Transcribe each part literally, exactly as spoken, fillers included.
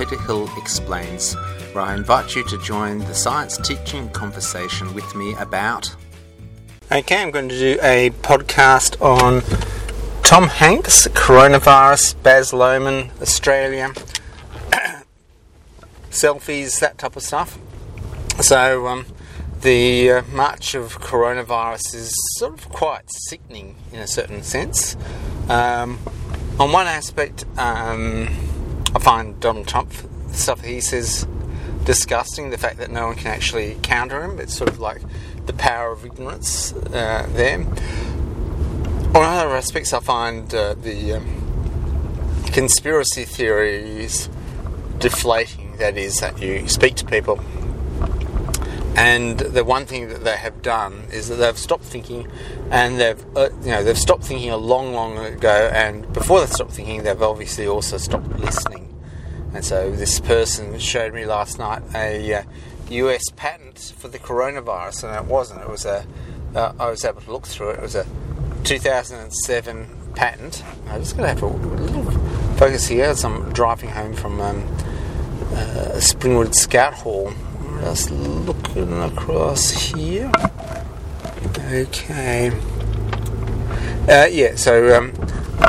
Peter Hill Explains, where I invite you to join the science teaching conversation with me about... Okay, I'm going to do a podcast on Tom Hanks, coronavirus, Baz Luhrmann, Australia, selfies, that type of stuff. So, um, the uh, march of coronavirus is sort of quite sickening in a certain sense. Um, on one aspect, um, I find Donald Trump, the stuff he says, disgusting. The fact that no one can actually counter him. It's sort of like the power of ignorance uh, there. On other aspects, I find uh, the um, conspiracy theories deflating. That is, that you speak to people, and the one thing that they have done is that they've stopped thinking, and they've uh, you know they've stopped thinking a long, long ago. And before they stopped thinking, they've obviously also stopped listening. And so this person showed me last night a uh, U S patent for the coronavirus, and it wasn't. It was a. Uh, I was able to look through it. It was a two thousand seven patent. I'm just going to have a little focus here as I'm driving home from um, uh, Springwood Scout Hall. Just looking across here. Okay. Uh, yeah, so, um,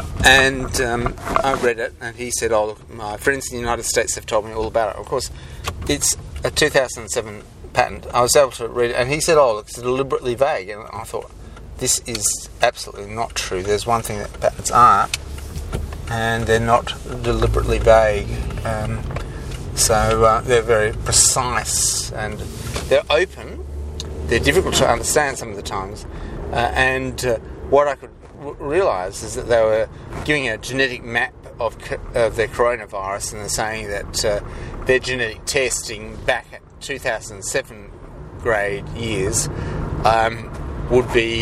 and um, I read it, and he said, oh, look, my friends in the United States have told me all about it. Of course, it's a two thousand seven patent. I was able to read it, and he said, oh, look, it's deliberately vague. And I thought, this is absolutely not true. There's one thing that patents are, and they're not deliberately vague. Um, So uh, they're very precise, and they're open. They're difficult to understand some of the times. Uh, and uh, what I could r- realise is that they were giving a genetic map of, co- of their coronavirus, and they're saying that uh, their genetic testing back at two thousand seven grade years um, would be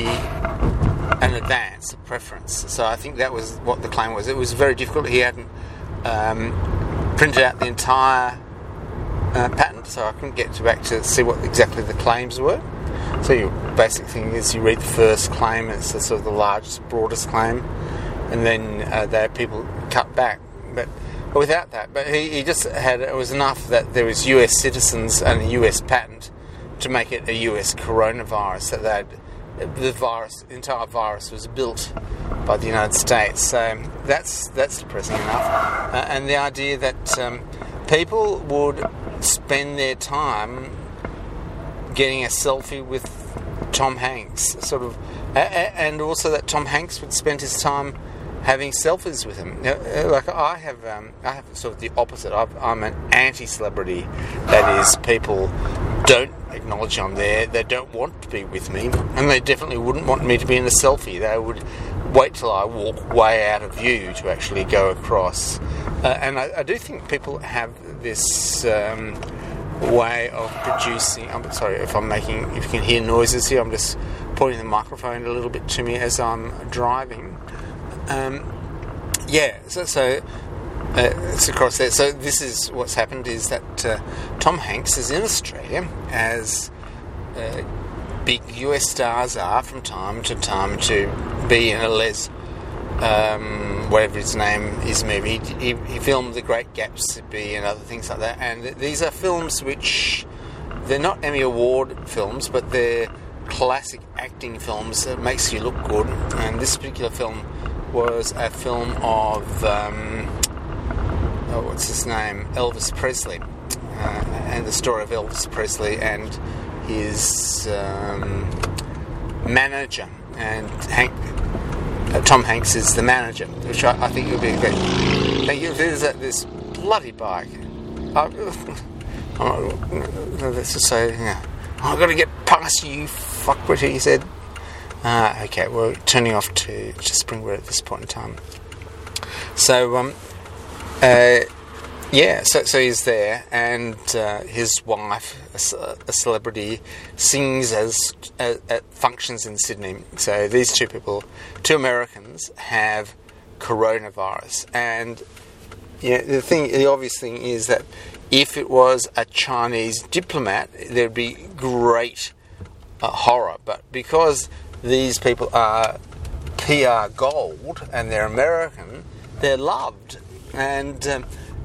an advance, a preference. So I think that was what the claim was. It was very difficult. He hadn't... Um, printed out the entire uh, patent, so I couldn't get to back to see what exactly the claims were. So your basic thing is you read the first claim, it's the sort of the largest, broadest claim, and then uh, there people cut back. But without that, but he, he just had, it was enough that there was U S citizens and a U S patent to make it a U S coronavirus, that they'd the virus, the entire virus was built by the United States. So that's that's depressing enough. Uh, and the idea that um, people would spend their time getting a selfie with Tom Hanks, sort of, a- a- and also that Tom Hanks would spend his time having selfies with him. Now, like I have, um, I have sort of the opposite. I've, I'm an anti-celebrity. That is, people don't acknowledge I'm there. They don't want to be with me, and they definitely wouldn't want me to be in a selfie. They would wait till I walk way out of view to actually go across. Uh, and I, I do think people have this um, way of producing. I'm sorry if I'm making. If you can hear noises here, I'm just pointing the microphone a little bit to me as I'm driving. Um, yeah, so, so uh, it's across there. So this is what's happened is that uh, Tom Hanks is in Australia, as uh, big U S stars are from time to time, to be in a Les, um, whatever his name is, maybe. He, he filmed The Great Gatsby and other things like that. And these are films which, they're not Emmy Award films, but they're classic acting films that makes you look good. And this particular film was a film of, um, oh, what's his name? Elvis Presley. Uh, and the story of Elvis Presley and his um, manager. And Hank, uh, Tom Hanks is the manager, which I, I think would be a great... Thank you. There's uh, this bloody bike. I, oh, let's just say, yeah. I've got to get past you, fuckwit, he said. Uh, okay, we're turning off to, to Springwood at this point in time. So, um, uh, yeah, so, so he's there, and uh, his wife, a, a celebrity, sings as, as at functions in Sydney. So these two people, two Americans, have coronavirus. And you know, the thing, the obvious thing is that if it was a Chinese diplomat, there'd be great uh, horror. But because these people are P R gold and they're American, they're loved. And um,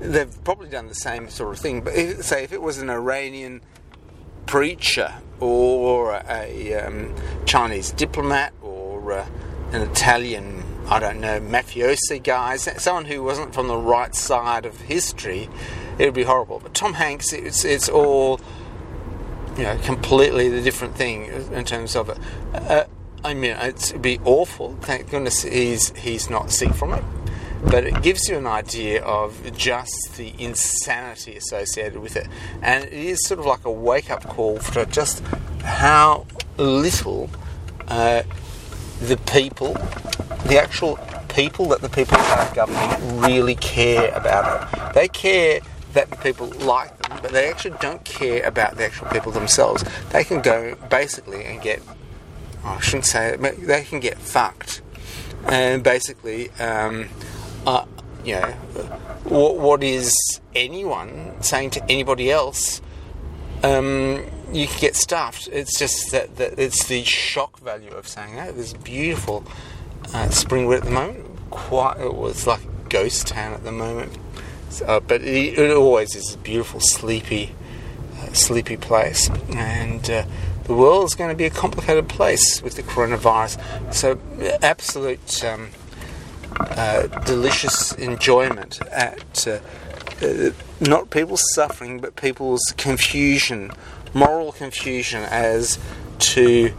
they've probably done the same sort of thing. But if, say if it was an Iranian preacher or a um, Chinese diplomat or uh, an Italian, I don't know, mafiosi guy, someone who wasn't from the right side of history, it would be horrible. But Tom Hanks, it's it's all, you know, completely the different thing in terms of it. Uh, I mean, it'd be awful. Thank goodness he's he's not sick from it. But it gives you an idea of just the insanity associated with it. And it is sort of like a wake-up call for just how little uh, the people, the actual people that the people are governing really care about it. They care that the people like them, but they actually don't care about the actual people themselves. They can go basically and get, oh, I shouldn't say it, but they can get fucked. And basically, um, uh, you know, what, what is anyone saying to anybody else? Um, you can get stuffed. It's just that, that it's the shock value of saying, oh, there's beautiful uh, Springwood at the moment. Quite, it was like a ghost town at the moment. So, but it, it always is a beautiful, sleepy, uh, sleepy place. And uh, the world is going to be a complicated place with the coronavirus. So, absolute um, uh, delicious enjoyment at uh, uh, not people's suffering, but people's confusion, moral confusion as to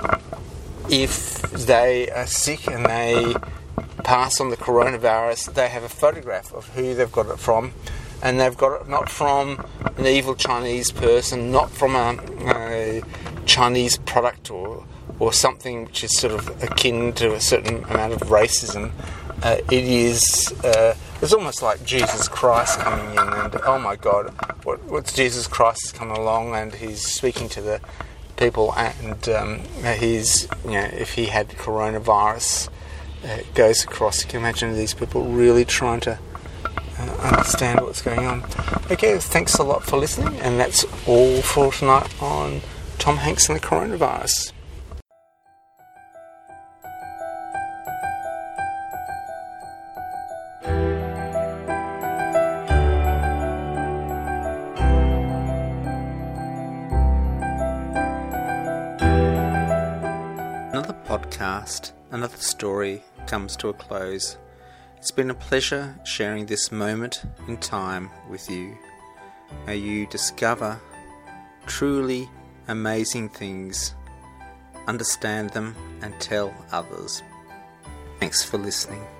if they are sick and they pass on the coronavirus, they have a photograph of who they've got it from, and they've got it not from an evil Chinese person, not from a, a Chinese product or or something which is sort of akin to a certain amount of racism. Uh, it is uh, it's almost like Jesus Christ coming in, and oh my God, what, what's Jesus Christ coming along, and he's speaking to the people, and um, he's, you know, if he had coronavirus, uh, it goes across. You can imagine these people really trying to uh, understand what's going on. Okay, thanks a lot for listening, and that's all for tonight on Tom Hanks and the coronavirus. Another podcast, another story comes to a close. It's been a pleasure sharing this moment in time with you. May you discover truly amazing things, understand them, and tell others. Thanks for listening.